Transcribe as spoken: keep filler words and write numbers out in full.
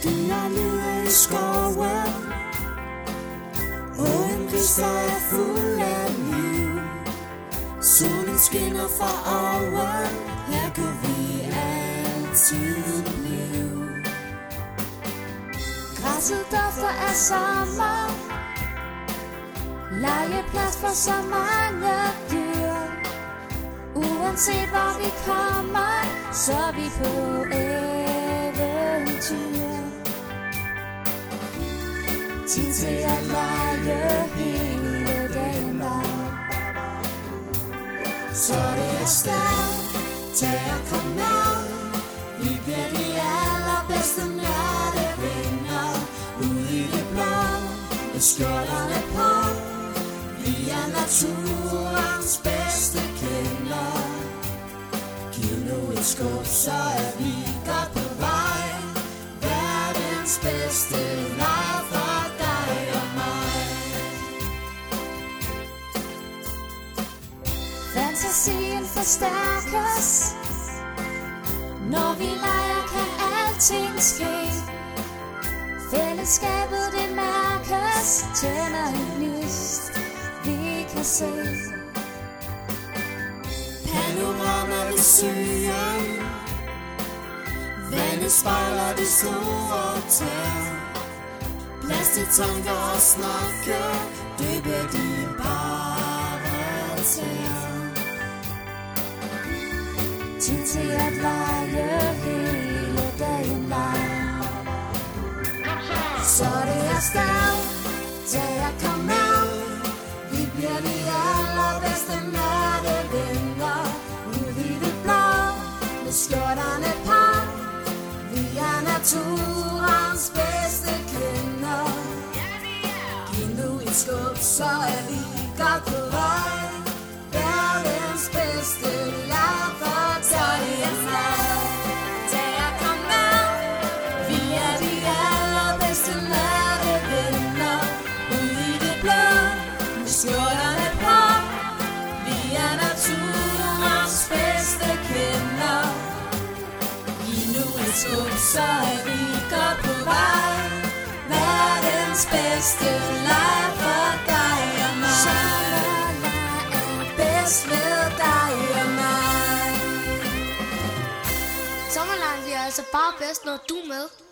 Dyrelivet i skoven, og en gris, der er fuld af liv. Solen skinner fra oven, her kan vi altid blive. Græsset dufter af sommer, legeplads for så mange dyr. Uanset hvor vi kommer, så er vi på eventyr. Tid til at lege hele dagen lang. Så det er stærkt, tag og kom med. Vi bliver de allerbedste nørdevinger. Ude i det blå, med skjolderne på. Vi er naturens bedste kender. Giv nu et skub, så er vi godt på vej. Verdens bedste leg for dig og mig. Fantasien forstærkes. Når vi leger, kan alting ske. Fællesskabet det mærkes. Tænder en gnist, vi kan se. Panorama ved søen. Vandet spejler de store tær. Plads til tanker og snakke. Det bliver de bare til. Tid til at lege hele dagen lang. Så det er stærkt, tag og kom med. Vi bliver de allerbedste nørdevinger. Ude i det blå, med skjorterne på. Vi er naturens bedste kender. Giv nu et skub, så er vi godt på vej. Verdens bedste leg for dig og mig. Tag og kom med. Vi er de allerbedste nørdevinger. Ude i det blå, med skjorterne på. Vi er naturens bedste kender. Giv nu et skub, så er vi godt på vej. Verdens bedste leg for dig og mig. Sommerleg er bedst med dig og mig. Sommerlegen bliver altså bare bedst, når du er med.